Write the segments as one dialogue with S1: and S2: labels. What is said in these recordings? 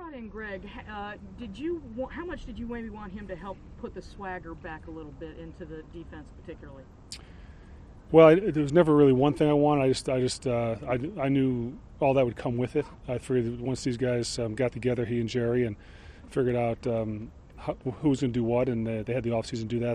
S1: brought in Greg, how much did you maybe want him to help put the swagger back a little bit into the defense, particularly?
S2: Well, there was never really one thing I wanted. I knew all that would come with it. I figured that once these guys got together, he and Jerry, and figured out who was going to do what, and they had the offseason to do that.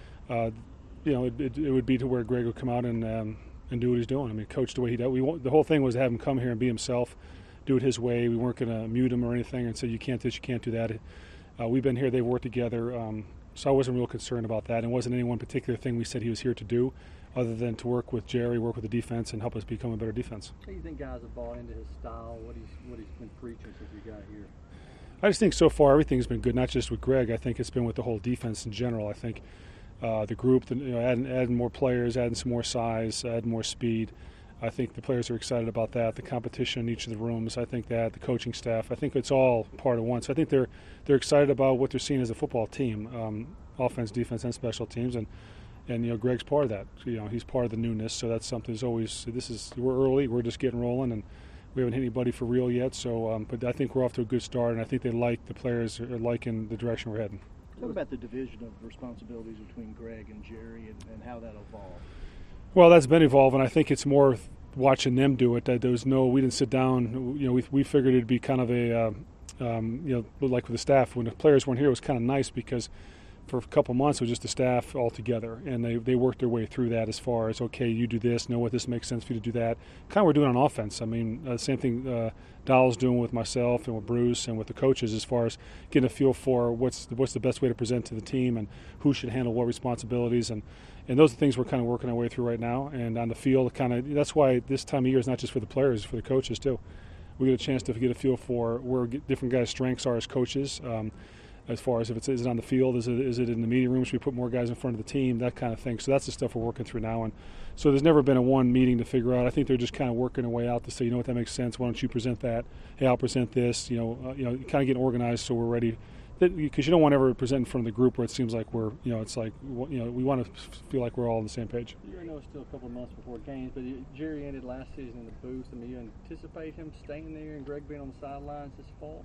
S2: It would be to where Greg would come out and do what he's doing. I mean, coach the way he does. The whole thing was to have him come here and be himself, do it his way. We weren't going to mute him or anything and say you can't do this, you can't do that. We've been here, they've worked together, so I wasn't real concerned about that. And it wasn't any one particular thing we said he was here to do, other than to work with Jerry, work with the defense, and help us become a better defense.
S3: How do you think guys have bought into his style, what he's been preaching since we got here?
S2: I just think so far everything's been good, not just with Greg. I think it's been with the whole defense in general. I think the group, adding more players, adding some more size, adding more speed. I think the players are excited about that. The competition in each of the rooms, I think that the coaching staff, I think it's all part of one. So I think they're excited about what they're seeing as a football team, offense, defense, and special teams, and Greg's part of that. He's part of the newness. So that's something. We're early. We're just getting rolling, and we haven't hit anybody for real yet. So, but I think we're off to a good start, and I think the players are liking the direction we're heading.
S4: Talk about the division of responsibilities between Greg and Jerry and how that evolved.
S2: Well, that's been evolving. I think it's more watching them do it. We didn't sit down. We figured it'd be kind of a, like with the staff. When the players weren't here, it was kind of nice because for a couple months it was just the staff all together, and they worked their way through that as far as, okay, you do this, know what this makes sense for you to do that. Kind of we're doing on offense. I mean, same thing Dowell's doing with myself and with Bruce and with the coaches as far as getting a feel for what's the best way to present to the team and who should handle what responsibilities, and those are things we're kind of working our way through right now. And on the field, that's why this time of year is not just for the players, it's for the coaches too. We get a chance to get a feel for where different guys' strengths are as coaches. As far as is it on the field, is it in the meeting room? Should we put more guys in front of the team? That kind of thing. So that's the stuff we're working through now. And so there's never been a one meeting to figure out. I think they're just kind of working their way out to say, you know what, that makes sense. Why don't you present that? Hey, I'll present this. Kind of getting organized so we're ready. Because you don't want to ever present in front of the group where it seems like we want to feel like we're all on the same page.
S3: You know it's still a couple of months before games, but Jerry ended last season in the booth. I mean, you anticipate him staying there and Greg being on the sidelines this fall?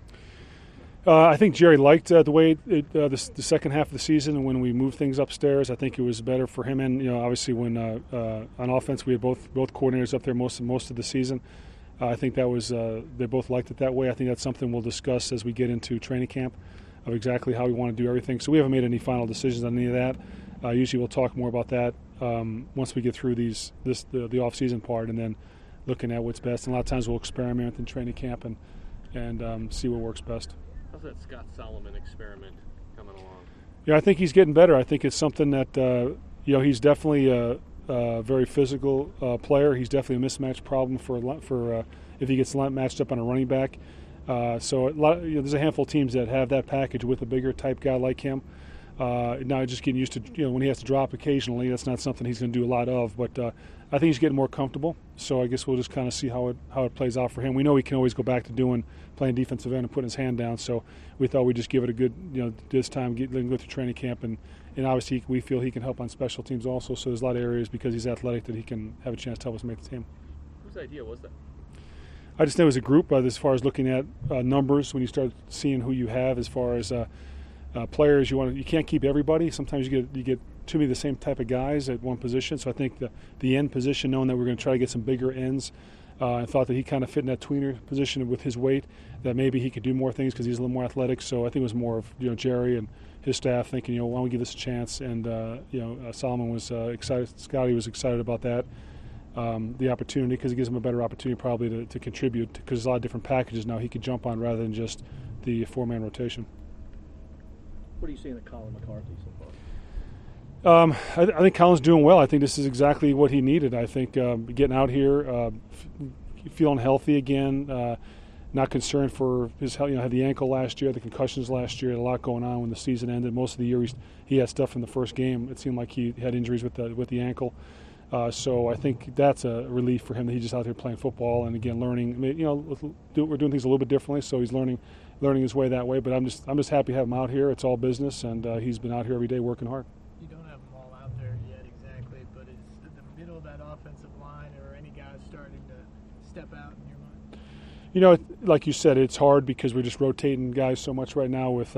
S2: I think Jerry liked the way the second half of the season when we moved things upstairs. I think it was better for him, and obviously when on offense we had both coordinators up there most of the season. I think that was they both liked it that way. I think that's something we'll discuss as we get into training camp of exactly how we want to do everything. So we haven't made any final decisions on any of that. Usually we'll talk more about that once we get through the off-season part, and then looking at what's best. And a lot of times we'll experiment in training camp and see what works best.
S5: How's that Scott Solomon experiment coming along?
S2: Yeah, I think he's getting better. I think it's something that he's definitely a very physical player. He's definitely a mismatch problem for if he gets matched up on a running back. There's a handful of teams that have that package with a bigger type guy like him. Now just getting used to when he has to drop occasionally. That's not something he's going to do a lot of, but I think he's getting more comfortable. So I guess we'll just kind of see how it plays out for him. We know he can always go back to playing defensive end and putting his hand down. So we thought we'd just give it a good this time, let him go through training camp, and obviously we feel he can help on special teams also. So there's a lot of areas because he's athletic that he can have a chance to help us make the team.
S5: Whose idea was that?
S2: I just think it was a group as far as looking at numbers. When you start seeing who you have as far as players, you can't keep everybody. Sometimes you get too many of the same type of guys at one position. So I think the end position, knowing that we're going to try to get some bigger ends, I thought that he kind of fit in that tweener position with his weight, that maybe he could do more things because he's a little more athletic. So I think it was more of Jerry and his staff thinking, why don't we give this a chance? And Solomon was excited. Scotty was excited about that. The opportunity, because it gives him a better opportunity probably to contribute, because there's a lot of different packages now he could jump on rather than just the four-man rotation.
S4: What do you see in the Colin McCarthy so far?
S2: I think Colin's doing well. I think this is exactly what he needed. I think getting out here, feeling healthy again, not concerned for his health. Had the ankle last year, the concussions last year, had a lot going on when the season ended. Most of the year he had stuff in the first game. It seemed like he had injuries with the ankle. So I think that's a relief for him that he's just out here playing football and again learning. We're doing things a little bit differently, so he's learning his way that way. But I'm just happy to have him out here. It's all business, and he's been out here every day working hard.
S6: You don't have them all out there yet exactly, but is the middle of that offensive line or any guys starting to step out in your mind?
S2: You know, like you said, it's hard because we're just rotating guys so much right now with,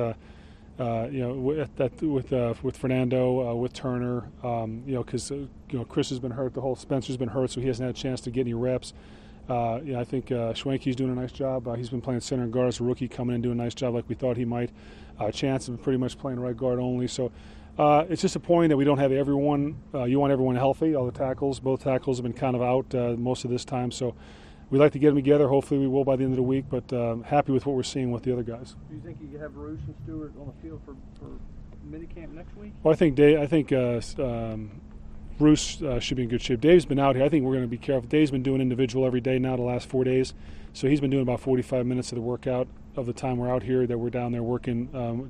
S2: with Fernando, with Turner. Because Chris has been hurt, Spencer's been hurt, so he hasn't had a chance to get any reps. I think Schwenke's doing a nice job. He's been playing center and guard as a rookie, coming in doing a nice job like we thought he might. Chance has been pretty much playing right guard only. So it's disappointing that we don't have everyone. You want everyone healthy. All the tackles, both tackles have been kind of out most of this time. So we'd like to get them together. Hopefully we will by the end of the week. But happy with what we're seeing with the other guys.
S3: Do you think you could have Roos and Stewart on the field for minicamp next week?
S2: Well, I think Bruce should be in good shape. Dave's been out here. I think we're going to be careful. Dave's been doing individual every day now the last 4 days. So he's been doing about 45 minutes of the workout of the time we're out here, that we're down there working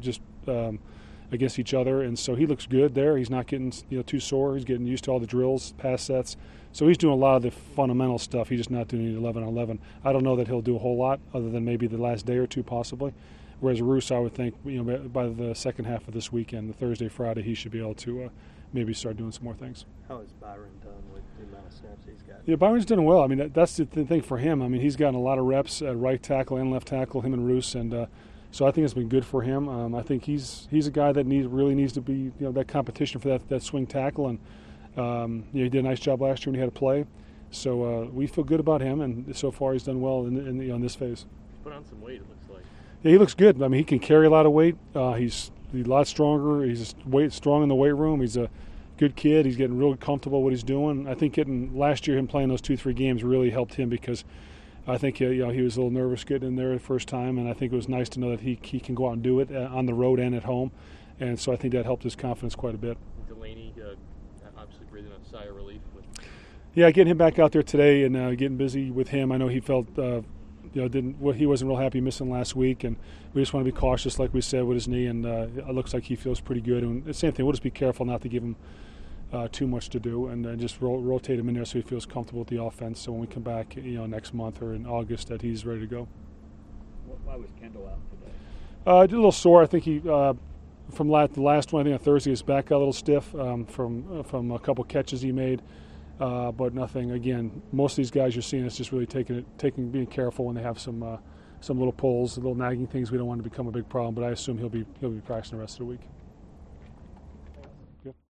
S2: against each other. And so he looks good there. He's not getting too sore. He's getting used to all the drills, pass sets. So he's doing a lot of the fundamental stuff. He's just not doing any 11-on-11. I don't know that he'll do a whole lot other than maybe the last day or two possibly. Whereas Roos, I would think, by the second half of this weekend, the Thursday, Friday, he should be able to maybe start doing some more things.
S7: How has Byron done with the amount of snaps he's got?
S2: Yeah, Byron's doing well. I mean, that's the thing for him. I mean, he's gotten a lot of reps at right tackle and left tackle, him and Roos, and so I think it's been good for him. I think he's a guy that really needs to be that competition for that swing tackle, and he did a nice job last year when he had to play. So we feel good about him, and so far he's done well in this phase.
S5: Put on some weight, it looks like.
S2: Yeah, he looks good. I mean, he can carry a lot of weight. He's a lot stronger. He's strong in the weight room. He's a good kid. He's getting real comfortable what he's doing. I think last year him playing those 2-3 games really helped him because I think he was a little nervous getting in there the first time, and I think it was nice to know that he can go out and do it on the road and at home, and so I think that helped his confidence quite a bit.
S5: Delaney obviously breathing a sigh of relief.
S2: Yeah, getting him back out there today and getting busy with him. I know he felt he wasn't real happy missing last week, and we just want to be cautious, like we said, with his knee, and it looks like he feels pretty good. And the same thing, we'll just be careful not to give him too much to do, and just rotate him in there so he feels comfortable with the offense. So when we come back, next month or in August, that he's ready to go.
S4: Why was Kendall out today?
S2: Did a little sore. I think he from the last one. I think on Thursday his back got a little stiff from a couple catches he made. But nothing. Again, most of these guys you're seeing is just really being careful when they have some little pulls, little nagging things. We don't want to become a big problem. But I assume he'll be practicing the rest of the week.